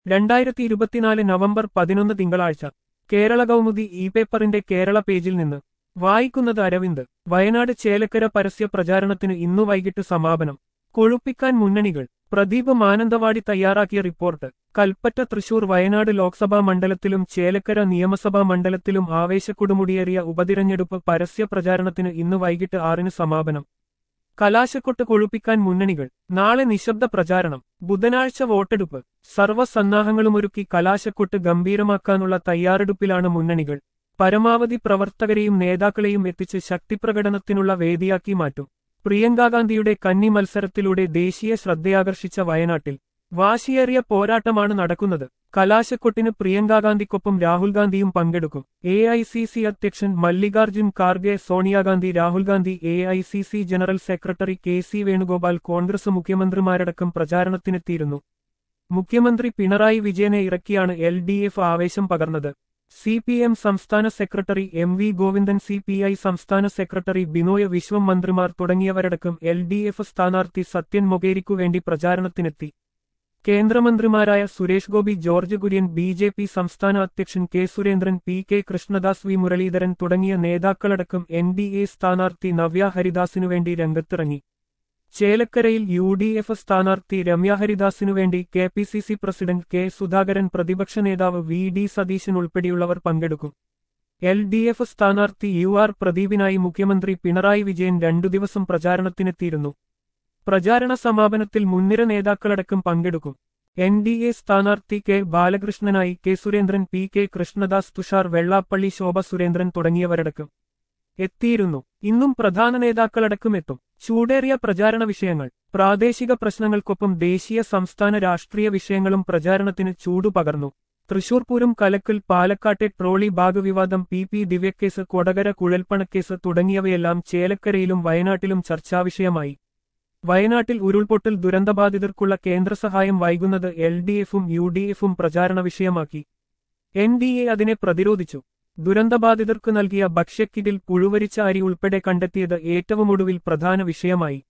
2024 November 11 തിങ്കളാഴ്ച Kerala Kaumudi E പേപ്പറിന്റെ കേരള പേജിൽ നിന്ന് വായിക്കുന്നത് അരവിന്ദ്. വയനാട് ചേലക്കര പരസ്യ പ്രചാരണത്തിന് ഇന്നു വൈകിട്ട് സമാപനം. കൊഴുപ്പിക്കാൻ മുന്നണികൾ. പ്രദീപ് മാനന്തവാടി തയ്യാറാക്കിയ റിപ്പോർട്ട്. കൽപ്പറ്റ തൃശൂർ വയനാട് ലോക്സഭാ മണ്ഡലത്തിലും ചേലക്കര നിയമസഭാ മണ്ഡലത്തിലും ആവേശക്കൊടുമുടിയേറിയ ഉപതിരഞ്ഞെടുപ്പ് പരസ്യ പ്രചാരണത്തിന് ഇന്നു വൈകിട്ട് 6-ന് സമാപനം. കലാശക്കൊട്ട് കൊഴുപ്പിക്കാൻ മുന്നണികൾ. നാളെ നിശബ്ദ പ്രചാരണം. ബുധനാഴ്ച വോട്ടെടുപ്പ്. സർവ്വസന്നാഹങ്ങളുമൊരുക്കി കലാശക്കൊട്ട് ഗംഭീരമാക്കാനുള്ള തയ്യാറെടുപ്പിലാണ് മുന്നണികൾ. പരമാവധി പ്രവർത്തകരെയും നേതാക്കളെയും എത്തിച്ച് ശക്തിപ്രകടനത്തിനുള്ള വേദിയാക്കി മാറ്റും. പ്രിയങ്കാഗാന്ധിയുടെ കന്നി മത്സരത്തിലൂടെ ദേശീയ ശ്രദ്ധയാകർഷിച്ച വയനാട്ടിൽ വാശിയേറിയ പോരാട്ടമാണ് നടക്കുന്നത്. കലാശക്കൊട്ടിന് പ്രിയങ്കാഗാന്ധിക്കൊപ്പം രാഹുൽ ഗാന്ധിയും പങ്കെടുക്കും. AICC അധ്യക്ഷൻ Mallikarjun Kharge, Sonia Gandhi, Rahul Gandhi, AICC general secretary KC Venugopal, Congress മുഖ്യമന്ത്രിമാരടക്കം പ്രചാരണത്തിനെത്തിയിരുന്നു. മുഖ്യമന്ത്രി പിണറായി വിജയനെ ഇറക്കിയാണ് LDF ആവേശം പകർന്നത്. CPM സംസ്ഥാന സെക്രട്ടറി MV ഗോവിന്ദൻ, CPI സംസ്ഥാന സെക്രട്ടറി ബിനോയ് വിശ്വം, മന്ത്രിമാർ തുടങ്ങിയവരടക്കം LDF സ്ഥാനാർത്ഥി സത്യൻ മൊകേരിക്കു വേണ്ടി പ്രചാരണത്തിനെത്തി. കേന്ദ്രമന്ത്രിമാരായ സുരേഷ് ഗോപി, ജോർജ് കുര്യൻ, BJP സംസ്ഥാന അധ്യക്ഷൻ K Surendran, PK Krishnadas, V Muraleedharan തുടങ്ങിയ നേതാക്കളടക്കം NDA സ്ഥാനാർത്ഥി നവ്യ ഹരിദാസിനുവേണ്ടി രംഗത്തിറങ്ങി. ചേലക്കരയിൽ UDF സ്ഥാനാർത്ഥി രമ്യ ഹരിദാസിനുവേണ്ടി KPCC പ്രസിഡന്റ് K സുധാകരൻ, പ്രതിപക്ഷ നേതാവ് VD സതീശൻ ഉൾപ്പെടെയുള്ളവർ പങ്കെടുക്കും. LDF സ്ഥാനാർത്ഥി UR പ്രദീപിനായി മുഖ്യമന്ത്രി പിണറായി വിജയൻ 2 ദിവസം പ്രചാരണത്തിനെത്തിയിരുന്നു. പ്രചാരണ സമാപനത്തിൽ മുൻനിര നേതാക്കളടക്കം പങ്കെടുക്കും. NDA സ്ഥാനാർത്ഥി K ബാലകൃഷ്ണനായി K Surendran, PK Krishnadas, Tushar Vellappally, ശോഭ സുരേന്ദ്രൻ തുടങ്ങിയവരടക്കം എത്തിയിരുന്നു. ഇന്നും പ്രധാന നേതാക്കളടക്കം എത്തും. ചൂടേറിയ പ്രചാരണ വിഷയങ്ങൾ. പ്രാദേശിക പ്രശ്നങ്ങൾക്കൊപ്പം ദേശീയ സംസ്ഥാന രാഷ്ട്രീയ വിഷയങ്ങളും പ്രചാരണത്തിന് ചൂടു പകർന്നു. തൃശൂർ പൂരം, കലക്കൽ, പാലക്കാട്ടെ ട്രോളി ബാഗ് വിവാദം, PP ദിവ്യക്കേസ്, കൊടകര കുഴൽപ്പണക്കേസ് തുടങ്ങിയവയെല്ലാം ചേലക്കരയിലും വയനാട്ടിലും ചർച്ചാവിഷയമായി. വയനാട്ടിൽ ഉരുൾപൊട്ടൽ ദുരന്തബാധിതർക്കുള്ള കേന്ദ്രസഹായം വൈകുന്നത് LDFും UDFും പ്രചാരണ വിഷയമാക്കി. NDA അതിനെ പ്രതിരോധിച്ചു. ദുരന്തബാധിതർക്ക് നൽകിയ ഭക്ഷ്യക്കിറ്റിൽ പുഴുവരിച്ച അരി ഉൾപ്പെടെ കണ്ടെത്തിയത് ഏറ്റവുമൊടുവിൽ പ്രധാന വിഷയമായി.